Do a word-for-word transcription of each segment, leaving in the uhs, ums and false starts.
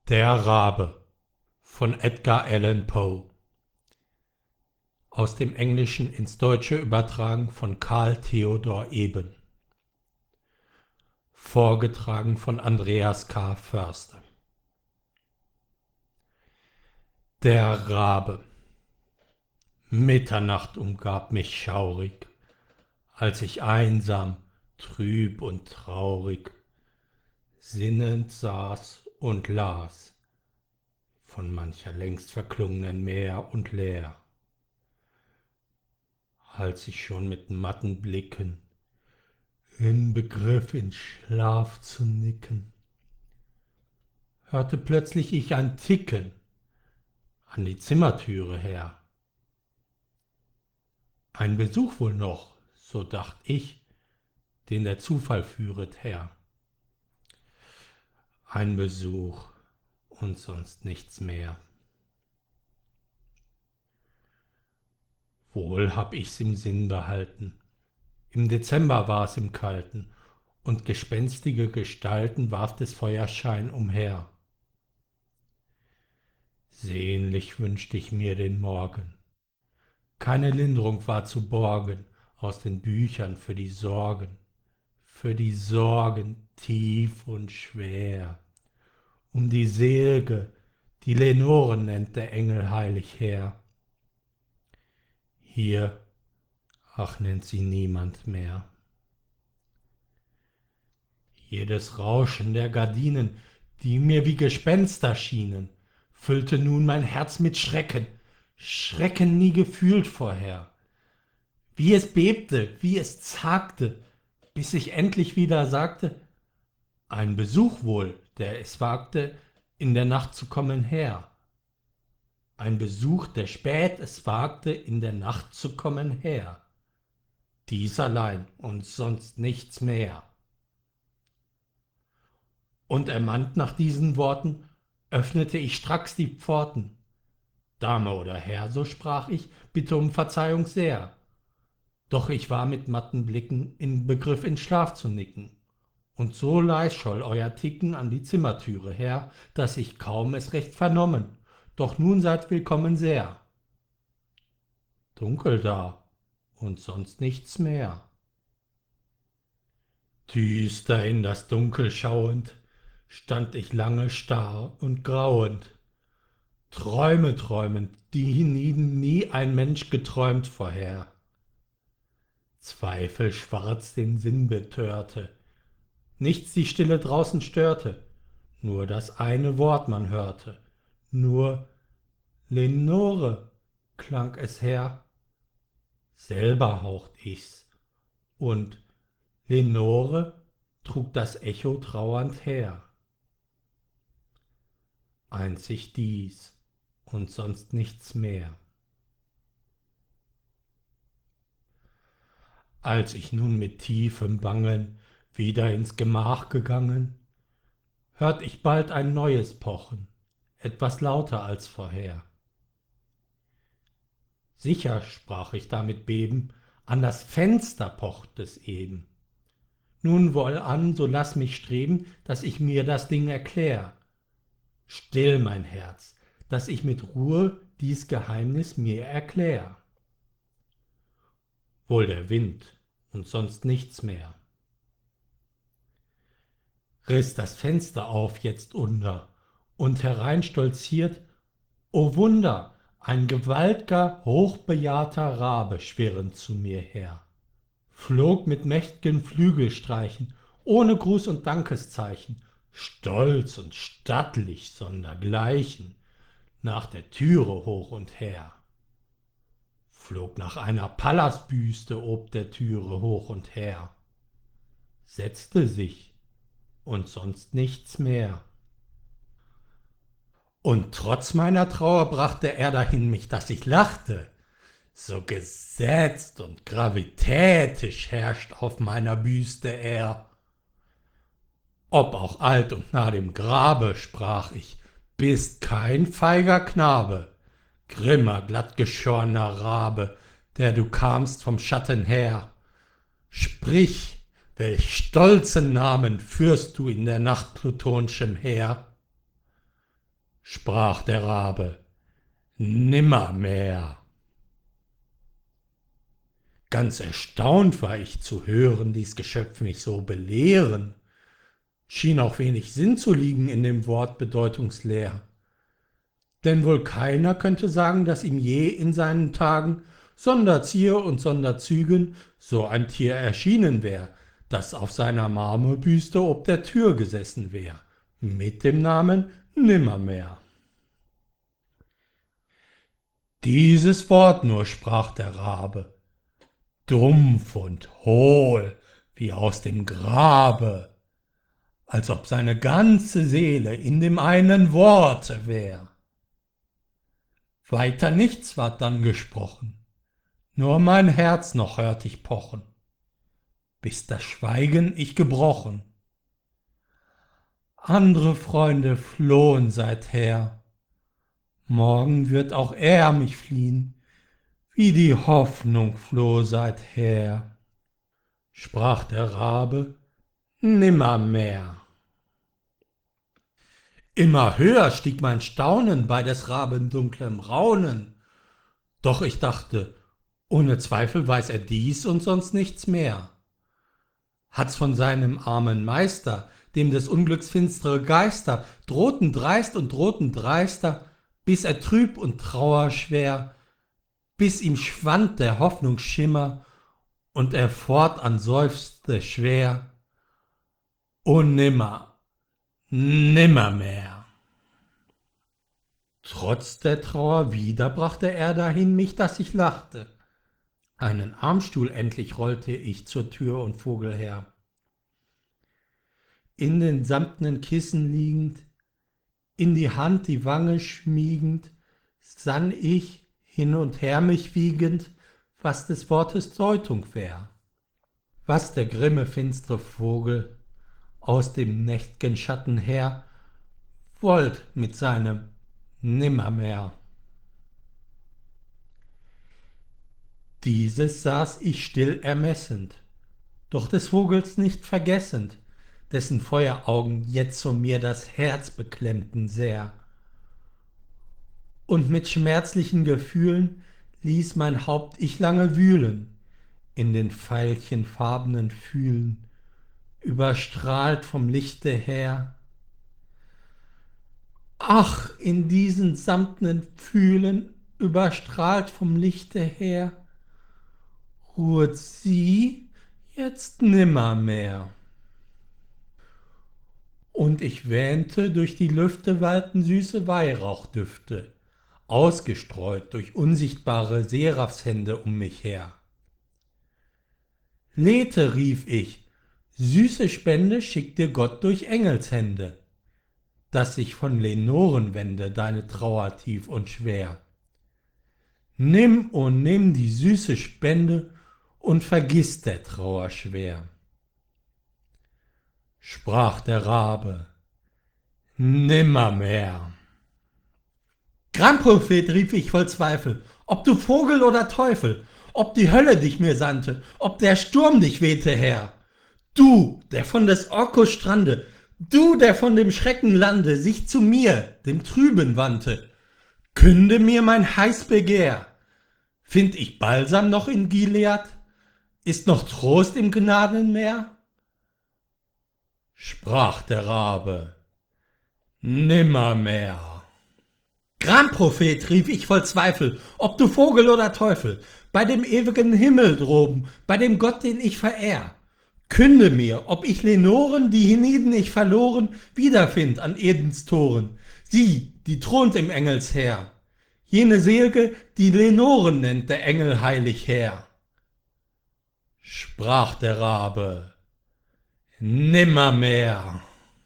Der Rabe von Edgar Allan Poe. Aus dem Englischen ins Deutsche übertragen von Karl Theodor Eben. Vorgetragen von Andreas K. Förster. Der Rabe. Mitternacht umgab mich schaurig, als ich einsam, trüb und traurig sinnend saß und las von mancher längst verklungenen Meer und leer, als ich schon mit matten Blicken in Begriff in Schlaf zu nicken, hörte plötzlich ich ein Ticken an die Zimmertüre her. Ein Besuch wohl noch, so dacht ich, den der Zufall führet her. Ein Besuch und sonst nichts mehr. Wohl hab ich's im Sinn behalten. Im Dezember war's im Kalten, und gespenstige Gestalten warf des Feuerschein umher. Sehnlich wünscht ich mir den Morgen. Keine Linderung war zu borgen aus den Büchern für die Sorgen, für die Sorgen tief und schwer. Um die Selge, die Lenore nennt der Engel heilig her. Hier, ach, nennt sie niemand mehr. Jedes Rauschen der Gardinen, die mir wie Gespenster schienen, füllte nun mein Herz mit Schrecken, Schrecken nie gefühlt vorher. Wie es bebte, wie es zagte, bis ich endlich wieder sagte, ein Besuch wohl, der es wagte, in der Nacht zu kommen her. Ein Besuch, der spät es wagte, in der Nacht zu kommen her. Dies allein und sonst nichts mehr. Und ermannt nach diesen Worten, öffnete ich stracks die Pforten. Dame oder Herr, so sprach ich, bitte um Verzeihung sehr. Doch ich war mit matten Blicken in Begriff in Schlaf zu nicken. Und so leis scholl euer Ticken an die Zimmertüre her, dass ich kaum es recht vernommen. Doch nun seid willkommen sehr. Dunkel da und sonst nichts mehr. Düster in das Dunkel schauend, stand ich lange starr und grauend. Träume träumend, die nie, nie ein Mensch geträumt vorher. Zweifel schwarz den Sinn betörte, nichts die Stille draußen störte, nur das eine Wort man hörte, nur Lenore klang es her. Selber haucht ich's, und Lenore trug das Echo trauernd her. Einzig dies und sonst nichts mehr. Als ich nun mit tiefem Bangen wieder ins Gemach gegangen, hört ich bald ein neues Pochen, etwas lauter als vorher. Sicher, sprach ich da mit Beben, an das Fenster pocht es eben. Nun wohlan, so lass mich streben, dass ich mir das Ding erklär. Still, mein Herz, dass ich mit Ruhe dies Geheimnis mir erklär. Wohl der Wind und sonst nichts mehr. Riss das Fenster auf jetzt unter, und herein stolziert, o Wunder, ein gewaltger, hochbejahrter Rabe schwirrend zu mir her, flog mit mächt'gen Flügelstreichen, ohne Gruß und Dankeszeichen, stolz und stattlich sondergleichen, nach der Türe hoch und her. Flog nach einer Pallasbüste ob der Türe hoch und her, setzte sich und sonst nichts mehr. Und trotz meiner Trauer brachte er dahin mich, dass ich lachte. So gesetzt und gravitätisch herrscht auf meiner Büste er. Ob auch alt und nah dem Grabe, sprach ich, bist kein feiger Knabe, grimmer, glattgeschorner Rabe, der du kamst vom Schatten her. Sprich, welch stolzen Namen führst du in der Nacht plutonschem Heer? sprach der Rabe, nimmermehr. Ganz erstaunt war ich zu hören, dies Geschöpf mich so belehren. Schien auch wenig Sinn zu liegen in dem Wort bedeutungsleer. Denn wohl keiner könnte sagen, dass ihm je in seinen Tagen Sonderzier und Sonderzügen so ein Tier erschienen wär, das auf seiner Marmorbüste ob der Tür gesessen wär, mit dem Namen Nimmermehr. Dieses Wort nur sprach der Rabe, dumpf und hohl wie aus dem Grabe, als ob seine ganze Seele in dem einen Worte wär. Weiter nichts ward dann gesprochen, nur mein Herz noch hört ich pochen, bis das Schweigen ich gebrochen. Andere Freunde flohen seither, morgen wird auch er mich fliehen, wie die Hoffnung floh seither. Sprach der Rabe, nimmermehr. Immer höher stieg mein Staunen bei des Raben dunklem Raunen. Doch ich dachte, ohne Zweifel weiß er dies und sonst nichts mehr. Hat's von seinem armen Meister, dem des Unglücks finstere Geister, drohten dreist und drohten dreister, bis er trüb und trauerschwer, bis ihm schwand der Hoffnung Schimmer und er fortan seufzte schwer. O nimmer, nimmermehr. Trotz der Trauer wieder brachte er dahin mich, dass ich lachte. Einen Armstuhl endlich rollte ich zur Tür und Vogel her. In den samtnen Kissen liegend, in die Hand die Wange schmiegend, sann ich, hin und her mich wiegend, was des Wortes Deutung wär. Was der grimme finstre Vogel aus dem nächt'gen Schatten her wollt mit seinem Nimmermehr. Dieses saß ich still ermessend, doch des Vogels nicht vergessend, dessen Feueraugen jetzo mir das Herz beklemmten sehr. Und mit schmerzlichen Gefühlen ließ mein Haupt ich lange wühlen, in den veilchenfarbenen Fühlen, überstrahlt vom Lichte her. Ach, in diesen samtnen Pfühlen, überstrahlt vom Lichte her, ruhet sie jetzt nimmermehr. Und ich wähnte, durch die Lüfte wallten süße Weihrauchdüfte, ausgestreut durch unsichtbare Seraphshände um mich her. Lethe, rief ich, süße Spende schickt dir Gott durch Engelshände, dass sich von Lenoren wende deine Trauer tief und schwer. Nimm, o nimm die süße Spende und vergiss der Trauer schwer. Sprach der Rabe, nimmermehr. Gramprophet, rief ich voll Zweifel, ob du Vogel oder Teufel, ob die Hölle dich mir sandte, ob der Sturm dich wehte her. Du, der von des Orcus Strande, du, der von dem Schreckenlande sich zu mir, dem Trüben, wandte, künde mir mein heiß Begehr. Find ich Balsam noch in Gilead? Ist noch Trost im Gnadenmeer? Sprach der Rabe, nimmermehr. Gramprophet, rief ich voll Zweifel, ob du Vogel oder Teufel, bei dem ewigen Himmel droben, bei dem Gott, den ich verehr, künde mir, ob ich Lenoren, die hienieden ich verloren, wiederfind an Edens Toren, sie, die thront im Engelsheer, jene Selge, die Lenoren nennt der Engel heilig her. Sprach der Rabe, nimmermehr.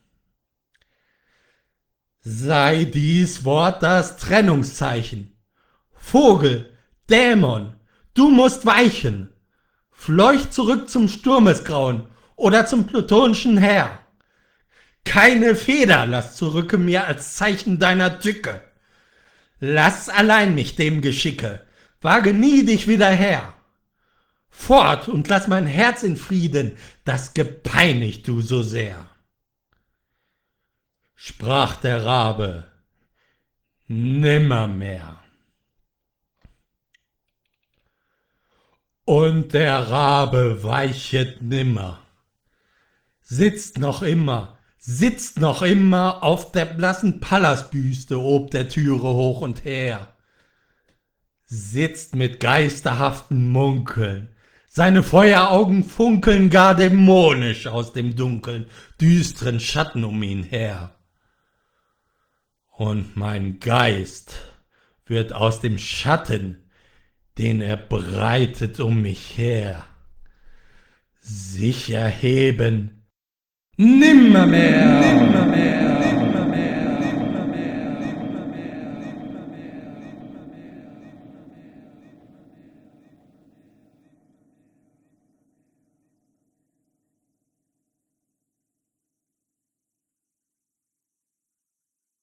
Sei dies Wort das Trennungszeichen. Vogel, Dämon, du musst weichen. Fleuch zurück zum Sturmesgrauen oder zum plutonischen Heer. Keine Feder lass zurücke mir als Zeichen deiner Tücke. Lass allein mich dem Geschicke, wage nie dich wieder her. Fort und lass mein Herz in Frieden, das gepeinigt du so sehr. Sprach der Rabe, nimmermehr. Und der Rabe weichet nimmer, sitzt noch immer, sitzt noch immer auf der blassen Pallasbüste ob der Türe hoch und her, sitzt mit geisterhaften Munkeln, seine Feueraugen funkeln gar dämonisch aus dem dunkeln, düstren Schatten um ihn her. Und mein Geist wird aus dem Schatten, den er breitet um mich her, sich erheben, nimmermehr. nimmermehr.